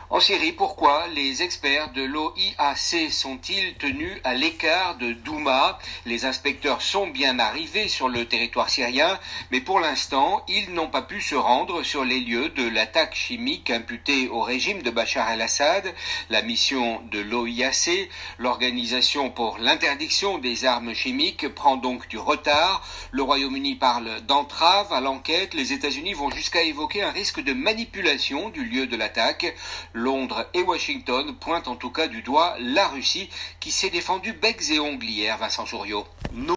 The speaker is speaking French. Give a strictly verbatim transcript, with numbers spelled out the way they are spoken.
En Syrie, pourquoi les experts de l'O I A C sont-ils tenus à l'écart de Douma? Les inspecteurs sont bien arrivés sur le territoire syrien, mais pour l'instant, ils n'ont pas pu se rendre sur les lieux de l'attaque chimique imputée au régime de Bachar el-Assad. La mission de l'O I A C, l'Organisation pour l'interdiction des armes chimiques, prend donc du retard. Le Royaume-Uni parle d'entrave à l'enquête. Les États-Unis vont jusqu'à évoquer un risque de manipulation du lieu de l'attaque. Londres et Washington pointent en tout cas du doigt la Russie qui s'est défendue becs et ongles hier, Vincent Jouriot.